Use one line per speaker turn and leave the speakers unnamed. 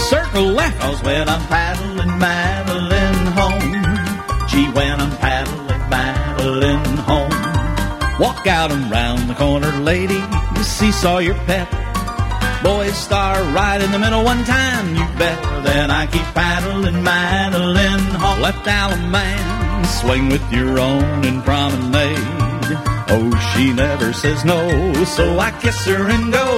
circle left. 'Cause when I'm paddling Madeline home, gee, when I'm paddling Madeline home. Walk out and round the corner, lady, you seesaw your pet. Boys start right in the middle one time, you bet. Then I keep paddling Madeline home. Left Allemande, swing with your own and promenade. Oh, she never says no, so I kiss her and go.